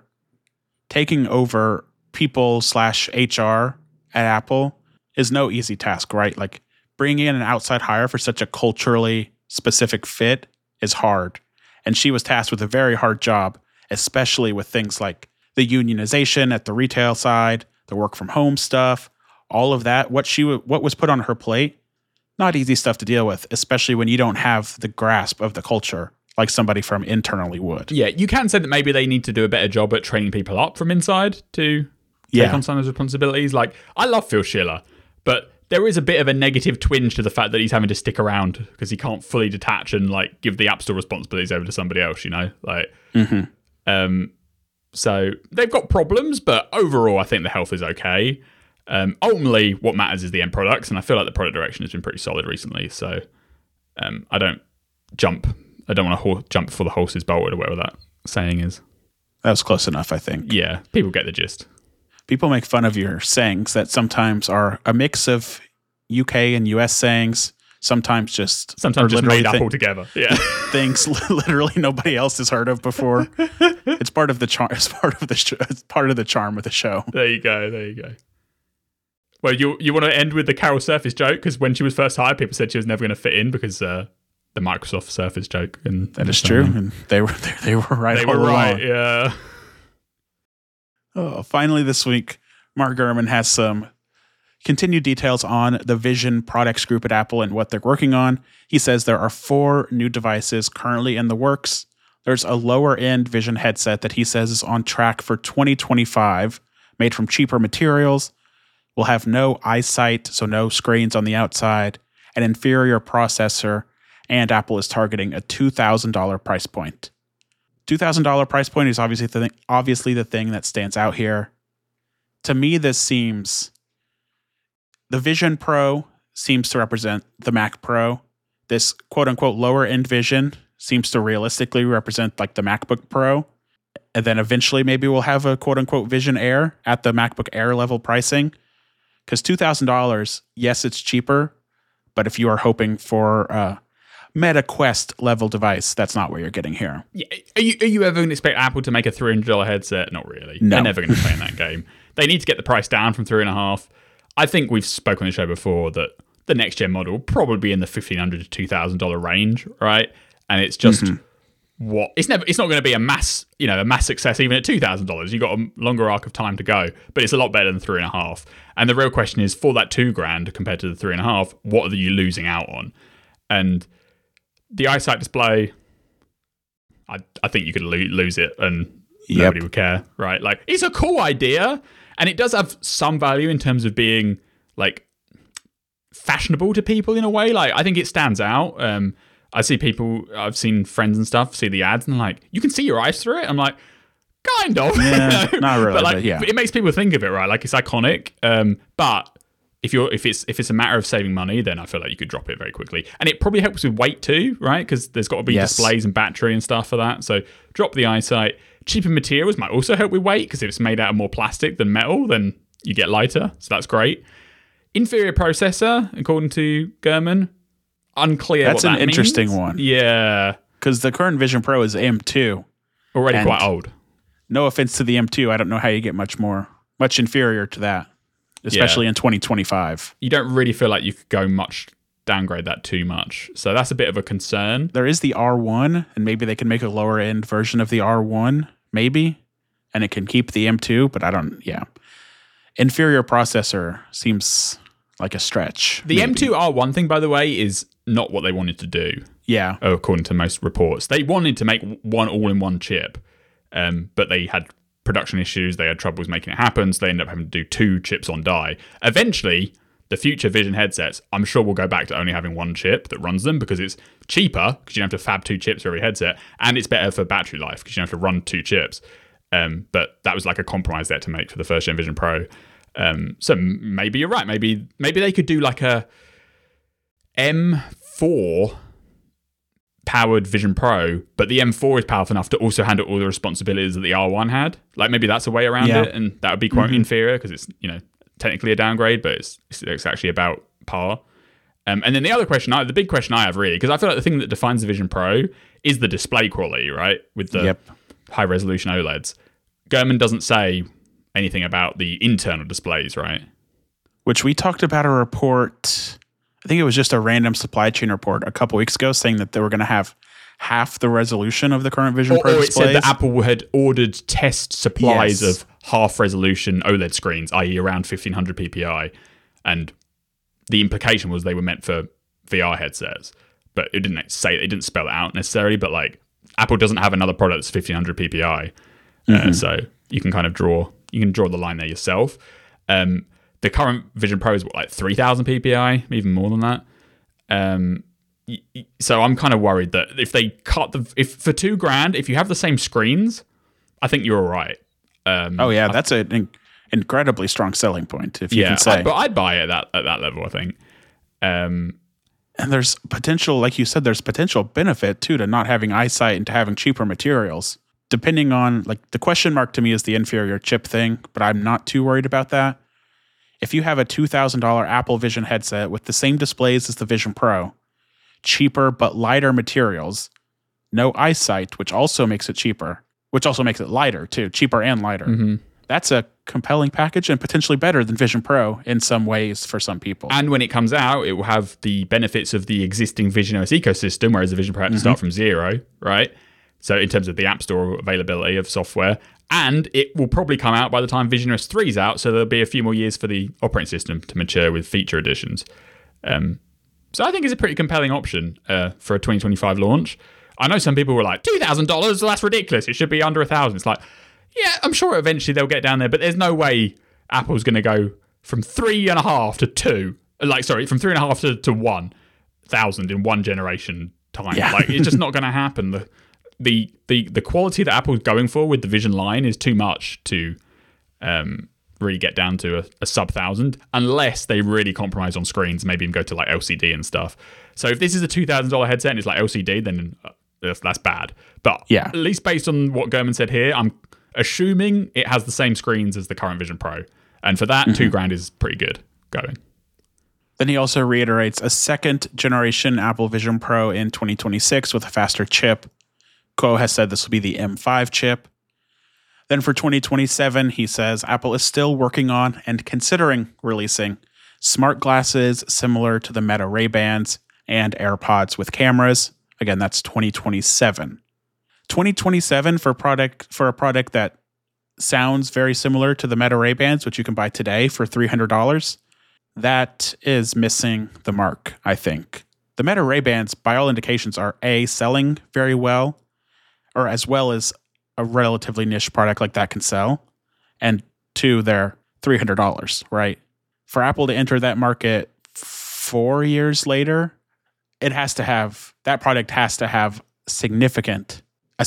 Speaker 1: people /HR at Apple is no easy task, right? Like bringing in an outside hire for such a culturally specific fit is hard. And she was tasked with a very hard job, especially with things like the unionization at the retail side, the work from home stuff, all of that, what was put on her plate, not easy stuff to deal with, especially when you don't have the grasp of the culture like somebody from internally would.
Speaker 2: Yeah, you can say that maybe they need to do a better job at training people up from inside to take on some of those responsibilities. Like, I love Phil Schiller, but there is a bit of a negative twinge to the fact that he's having to stick around because he can't fully detach and like give the App Store responsibilities over to somebody else, you know? Like, so they've got problems, but overall, I think the health is okay. Ultimately, what matters is the end products, and I feel like the product direction has been pretty solid recently. So I don't want to jump before the horse is bolted, or whatever that saying is.
Speaker 1: That was close enough, I think.
Speaker 2: Yeah, people get the gist.
Speaker 1: People make fun of your sayings that sometimes are a mix of UK and US sayings. Sometimes just
Speaker 2: made up altogether. Yeah,
Speaker 1: things literally nobody else has heard of before. It's part of the charm. It's part of the charm of the show.
Speaker 2: There you go. Well, you want to end with the Carol Surface joke, because when she was first hired, people said she was never going to fit in because the Microsoft Surface joke. And
Speaker 1: that is true, and they were right.
Speaker 2: They were right. Yeah.
Speaker 1: Oh, finally this week, Mark Gurman has some continued details on the Vision Products Group at Apple and what they're working on. He says there are 4 new devices currently in the works. There's a lower-end Vision headset that he says is on track for 2025, made from cheaper materials. Will have no eyesight, so no screens on the outside, an inferior processor, and Apple is targeting a $2,000 price point. $2,000 price point is obviously the thing that stands out here. To me, this seems... The Vision Pro seems to represent the Mac Pro. This quote-unquote lower-end Vision seems to realistically represent like the MacBook Pro. And then eventually maybe we'll have a quote-unquote Vision Air at the MacBook Air level pricing. Because $2,000, yes, it's cheaper. But if you are hoping for a Meta Quest level device, that's not what you're getting here.
Speaker 2: Yeah. Are you ever going to expect Apple to make a $300 headset? Not really.
Speaker 1: No.
Speaker 2: They're never going to play in that game. They need to get the price down from $3,500. I think we've spoken on the show before that the next gen model will probably be in the $1,500 to $2,000 range, right? And it's just it's not going to be a mass success even at $2,000. You've got a longer arc of time to go, but it's a lot better than $3,500. And the real question is, for that $2,000 compared to the $3,500, what are you losing out on? And the eyesight display, I think you could lose it and nobody would care, right? Like, it's a cool idea. And it does have some value in terms of being like fashionable to people in a way. Like, I think it stands out. I've seen friends and stuff see the ads and like, you can see your eyes through it. I'm like, kind of.
Speaker 1: Yeah, not really, but yeah.
Speaker 2: It makes people think of it, right? Like, it's iconic. But if it's a matter of saving money, then I feel like you could drop it very quickly. And it probably helps with weight too, right? Because there's got to be displays and battery and stuff for that. So drop the eyesight. Cheaper materials might also help with weight, because if it's made out of more plastic than metal, then you get lighter. So that's great. Inferior processor, according to Gurman. Unclear
Speaker 1: That's
Speaker 2: what that
Speaker 1: an interesting
Speaker 2: means.
Speaker 1: one.
Speaker 2: Yeah.
Speaker 1: Because the current Vision Pro is M2.
Speaker 2: Already quite old.
Speaker 1: No offense to the M2. I don't know how you get much inferior to that, especially in 2025.
Speaker 2: You don't really feel like you could downgrade that too much. So that's a bit of a concern.
Speaker 1: There is the R1, and maybe they can make a lower end version of the R1, maybe, and it can keep the M2, but inferior processor seems like a stretch.
Speaker 2: The M2 R1 thing, by the way, is not what they wanted to do.
Speaker 1: Yeah.
Speaker 2: According to most reports. They wanted to make one all-in-one chip, but they had production issues. They had troubles making it happen, so they ended up having to do 2 chips on die. Eventually, the future Vision headsets, I'm sure we'll go back to only having 1 chip that runs them, because it's cheaper, because you don't have to fab 2 chips for every headset, and it's better for battery life, because you don't have to run 2 chips. But that was like a compromise there to make for the first gen Vision Pro. So maybe you're right. Maybe they could do like a M4 powered Vision Pro, but the M4 is powerful enough to also handle all the responsibilities that the R1 had. Like, maybe that's a way around it, and that would be quite inferior, because it's, technically a downgrade, but it's actually about par. And then the big question I have, really, because I feel like the thing that defines the Vision Pro is the display quality, right? With the high resolution OLEDs. Gurman doesn't say anything about the internal displays, right?
Speaker 1: Which we talked about a report, I think it was just a random supply chain report a couple weeks ago, saying that they were going to have half the resolution of the current Vision Pro displays.
Speaker 2: Or it said that Apple had ordered test supplies of half resolution OLED screens, i.e. around 1500 ppi. And the implication was they were meant for VR headsets, but it didn't spell it out necessarily. But like Apple doesn't have another product that's 1500 PPI, so you can kind of draw the line there yourself. The current Vision Pro is like 3000 PPI, even more than that. So I'm kind of worried that if they cut if for $2,000, if you have the same screens, I think you're all right.
Speaker 1: That's an incredibly strong selling point, if you can say.
Speaker 2: But I'd buy it at that level, I think.
Speaker 1: And there's potential, like you said, there's potential benefit too to not having eyesight and to having cheaper materials. Depending on, like, the question mark to me is the inferior chip thing, but I'm not too worried about that. If you have a $2,000 Apple Vision headset with the same displays as the Vision Pro, cheaper but lighter materials, no eyesight, which also makes it cheaper, which also makes it lighter too, cheaper and lighter. That's a compelling package and potentially better than Vision Pro in some ways for some people.
Speaker 2: And when it comes out, it will have the benefits of the existing Vision OS ecosystem, whereas the Vision Pro had to start from zero, right? So in terms of the App Store availability of software, and it will probably come out by the time Vision OS 3 is out, so there'll be a few more years for the operating system to mature with feature additions. So I think it's a pretty compelling option for a 2025 launch. I know some people were like, $2,000, that's ridiculous. It should be under $1,000. It's like, yeah, I'm sure eventually they'll get down there, but there's no way Apple's going to go from 3.5 to 2. From 3.5 to 1,000 in one generation time.
Speaker 1: Yeah.
Speaker 2: Like, it's just not going to happen. The quality that Apple's going for with the Vision line is too much to really get down to a sub 1,000 unless they really compromise on screens, maybe even go to like LCD and stuff. So if this is a $2,000 headset and it's like LCD, then that's bad. But at least based on what Gurman said here, I'm assuming it has the same screens as the current Vision Pro. And for that, $2,000 is pretty good going.
Speaker 1: Then he also reiterates a second generation Apple Vision Pro in 2026 with a faster chip. Kuo has said this will be the M5 chip. Then for 2027, he says Apple is still working on and considering releasing smart glasses similar to the Meta Ray-Bans and AirPods with cameras. Again, that's 2027. 2027 for a product that sounds very similar to the Meta Ray-Bans, which you can buy today for $300. That is missing the mark, I think. The Meta Ray-Bans, by all indications, are A, selling very well, or as well as a relatively niche product like that can sell, and 2, they're $300, right? For Apple to enter that market 4 years later, that product has to have a significant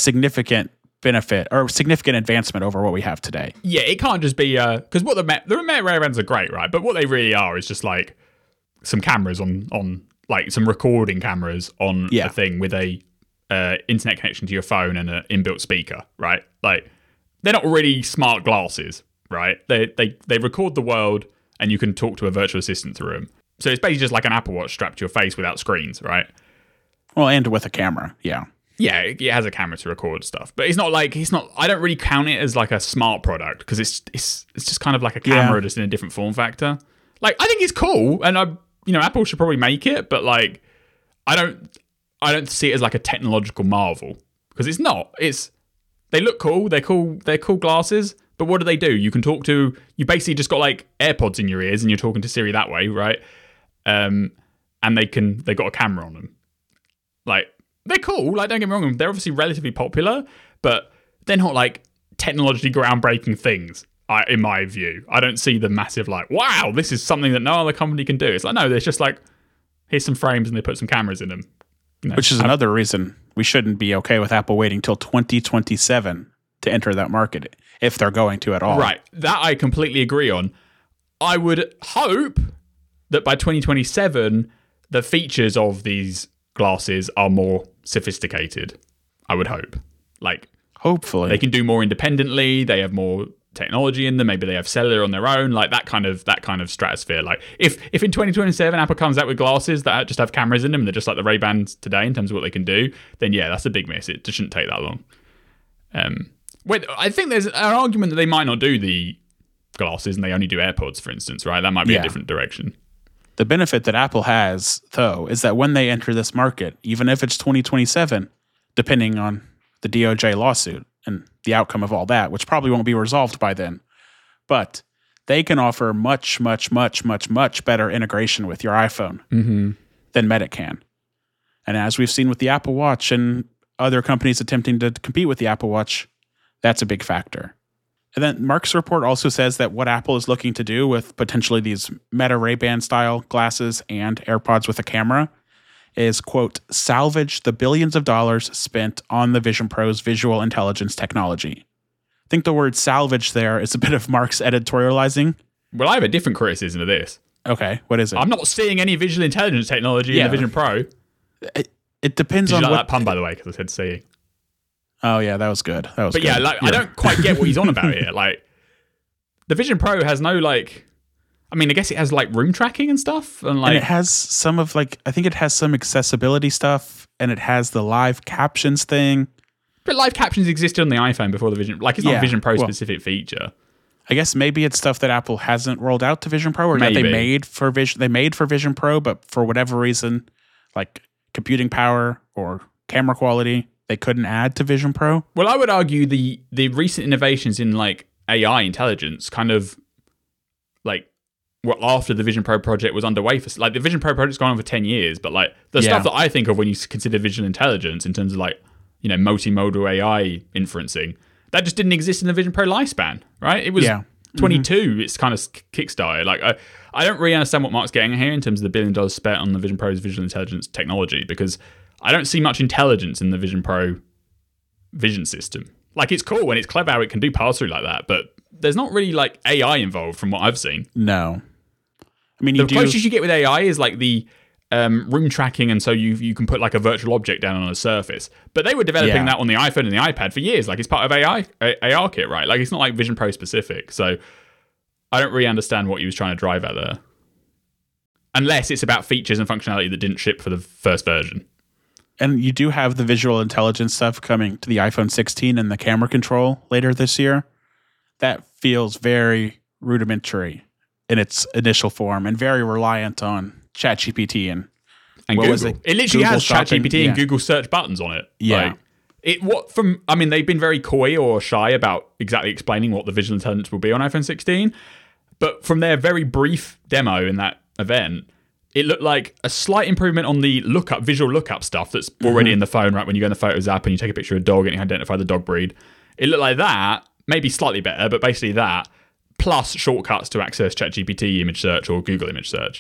Speaker 1: benefit or significant advancement over what we have today.
Speaker 2: Yeah, it can't just be because what the Meta Ray-Bans are great, right? But what they really are is just like some cameras on like some recording cameras on a thing with a internet connection to your phone and an inbuilt speaker, right? Like they're not really smart glasses, right? They record the world and you can talk to a virtual assistant through them. So it's basically just like an Apple Watch strapped to your face without screens, right?
Speaker 1: Well, and with a camera, yeah.
Speaker 2: Yeah, it has a camera to record stuff, but it's not. I don't really count it as like a smart product because it's just kind of like a camera just in a different form factor. Like I think it's cool, and Apple should probably make it, but like I don't see it as like a technological marvel because it's not. They look cool. They're cool glasses. But what do? You basically just got like AirPods in your ears and you're talking to Siri that way, right? And they got a camera on them. Like they're cool. Like don't get me wrong, they're obviously relatively popular, but they're not like technologically groundbreaking things. In my view, I don't see the massive like, wow, this is something that no other company can do. It's like no, there's just like here's some frames and they put some cameras in them.
Speaker 1: Which is another reason we shouldn't be okay with Apple waiting till 2027 to enter that market, if they're going to at all.
Speaker 2: Right. That I completely agree on. I would hope that by 2027, the features of these glasses are more sophisticated. I would hope. Like,
Speaker 1: hopefully.
Speaker 2: They can do more independently. They have more technology in them. Maybe they have cellular on their own. Like that kind of stratosphere. Like if in 2027 Apple comes out with glasses that just have cameras in them and they're just like the Ray-Bans today in terms of what they can do, then yeah, that's a big miss. It shouldn't take that long. I think there's an argument that they might not do the glasses and they only do AirPods, for instance, right? That might be a different direction.
Speaker 1: The benefit that Apple has, though, is that when they enter this market, even if it's 2027, depending on the DOJ lawsuit and the outcome of all that, which probably won't be resolved by then, but they can offer much, much, much, much, much better integration with your iPhone than Meta can. And as we've seen with the Apple Watch and other companies attempting to compete with the Apple Watch, that's a big factor. And then Mark's report also says that what Apple is looking to do with potentially these Meta Ray-Ban style glasses and AirPods with a camera is, quote, salvage the billions of dollars spent on the Vision Pro's visual intelligence technology. I think the word salvage there is a bit of Mark's editorializing.
Speaker 2: Well, I have a different criticism of this.
Speaker 1: Okay, what is it?
Speaker 2: I'm not seeing any visual intelligence technology in the Vision Pro.
Speaker 1: It depends on
Speaker 2: what...
Speaker 1: what...
Speaker 2: that pun, by the way, because I said seeing.
Speaker 1: Oh, yeah, that was good. But
Speaker 2: good. Yeah, I don't quite get what he's on about here. Like, the Vision Pro has no, like... I mean, I guess it has, like, room tracking and stuff. And
Speaker 1: it has some of, like... I think it has some accessibility stuff, and it has the live captions thing.
Speaker 2: But live captions existed on the iPhone before the Vision... Like, it's not a Vision Pro specific feature.
Speaker 1: I guess maybe it's stuff that Apple hasn't rolled out to Vision Pro, or that they made for Vision Pro, but for whatever reason, like computing power or camera quality, they couldn't add to Vision Pro.
Speaker 2: Well, I would argue the recent innovations in like AI intelligence kind of like were after the Vision Pro project was underway. For like the Vision Pro project's gone on for 10 years, but like the stuff that I think of when you consider visual intelligence in terms of like, you know, multimodal AI inferencing, that just didn't exist in the Vision Pro lifespan, right? It was 22. It's kind of kickstarted. Like I don't really understand what Mark's getting here in terms of the $1 billion spent on the Vision Pro's visual intelligence technology, because I don't see much intelligence in the Vision Pro vision system. Like, it's cool and it's clever how it can do pass-through like that, but there's not really like AI involved from what I've seen.
Speaker 1: No. I mean,
Speaker 2: the closest you get with AI is like the room tracking, and so you can put like a virtual object down on a surface. But they were developing that on the iPhone and the iPad for years. Like, it's part of AR kit, right? Like, it's not like Vision Pro specific. So I don't really understand what he was trying to drive at there. Unless it's about features and functionality that didn't ship for the first version.
Speaker 1: And you do have the visual intelligence stuff coming to the iPhone 16 and the camera control later this year. That feels very rudimentary in its initial form and very reliant on ChatGPT and
Speaker 2: Google. It literally
Speaker 1: Google
Speaker 2: has
Speaker 1: shopping,
Speaker 2: ChatGPT and Google search buttons on it.
Speaker 1: Yeah.
Speaker 2: Like, they've been very coy or shy about exactly explaining what the visual intelligence will be on iPhone 16. But from their very brief demo in that event, it looked like a slight improvement on the visual lookup stuff that's already in the phone, right? When you go in the Photos app and you take a picture of a dog and you identify the dog breed. It looked like that, maybe slightly better, but basically that, plus shortcuts to access ChatGPT image search or Google image search.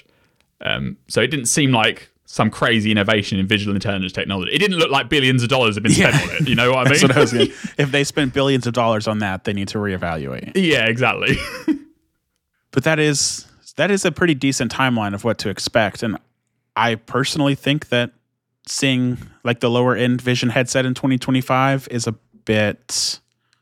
Speaker 2: So it didn't seem like some crazy innovation in visual intelligence technology. It didn't look like billions of dollars have been spent on it. You know what I mean?
Speaker 1: That's what I was gonna, if they spent billions of dollars on that, they need to reevaluate.
Speaker 2: Yeah, exactly.
Speaker 1: But that is a pretty decent timeline of what to expect. And I personally think that seeing like the lower end Vision headset in 2025 is a bit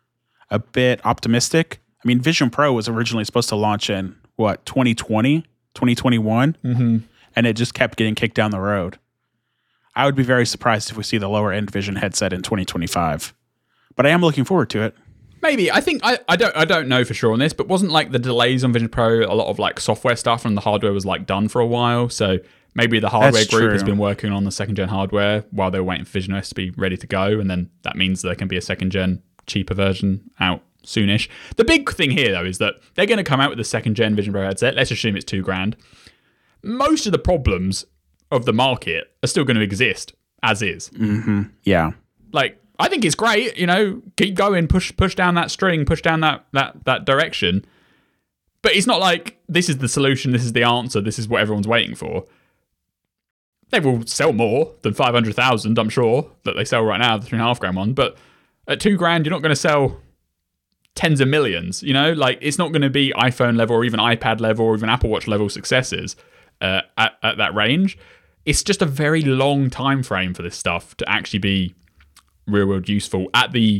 Speaker 1: optimistic. I mean, Vision Pro was originally supposed to launch in 2020, 2021, and it just kept getting kicked down the road. I would be very surprised if we see the lower end Vision headset in 2025, but I am looking forward to it.
Speaker 2: Maybe. I think I don't know for sure on this, but wasn't like the delays on Vision Pro a lot of like software stuff, and the hardware was like done for a while. So maybe the hardware group has been working on the second gen hardware while they were waiting for Vision OS to be ready to go, and then that means there can be a second gen cheaper version out soonish. The big thing here though is that they're going to come out with the second gen Vision Pro headset. Let's assume it's $2,000. Most of the problems of the market are still going to exist as is.
Speaker 1: Yeah.
Speaker 2: Like, I think it's great, you know, keep going, push down that string, push down that direction. But it's not like this is the solution, this is the answer, this is what everyone's waiting for. They will sell more than 500,000, I'm sure, that they sell right now, the $3,500 one. But at $2,000, you're not going to sell tens of millions, you know? Like, it's not going to be iPhone level or even iPad level or even Apple Watch level successes at that range. It's just a very long time frame for this stuff to actually be real world useful at the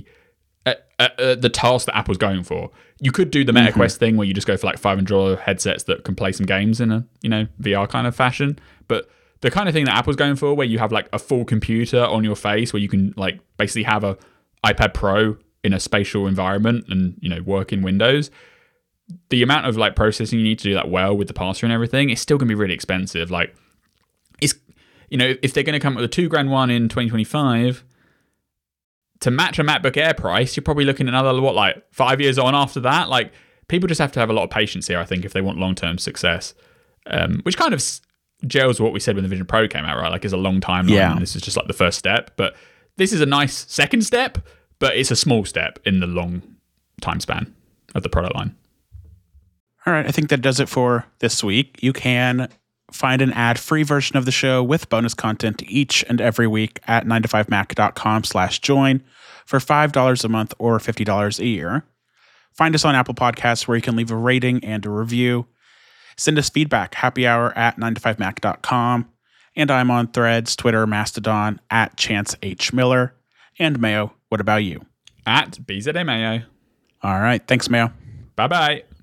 Speaker 2: task that Apple's going for. You could do the MetaQuest thing where you just go for like $500 headsets that can play some games in a, you know, VR kind of fashion. But the kind of thing that Apple's going for, where you have like a full computer on your face, where you can like basically have a iPad Pro in a spatial environment and, you know, work in Windows, the amount of like processing you need to do that well with the pass-through and everything, it's still going to be really expensive. Like, it's, you know, if they're going to come up with a $2,000 one in 2025, to match a MacBook Air price, you're probably looking at another, 5 years on after that? Like, people just have to have a lot of patience here, I think, if they want long-term success, which kind of gels with what we said when the Vision Pro came out, right? Like, it's a long timeline, and this is just like the first step. But this is a nice second step, but it's a small step in the long time span of the product line.
Speaker 1: All right, I think that does it for this week. You can find an ad-free version of the show with bonus content each and every week at 9to5mac.com/join for $5 a month or $50 a year. Find us on Apple Podcasts, where you can leave a rating and a review. Send us feedback, happyhour@9to5mac.com. And I'm on Threads, Twitter, Mastodon, at Chance H. Miller. And Mayo, what about you?
Speaker 2: At BZA Mayo.
Speaker 1: All right, thanks, Mayo.
Speaker 2: Bye-bye.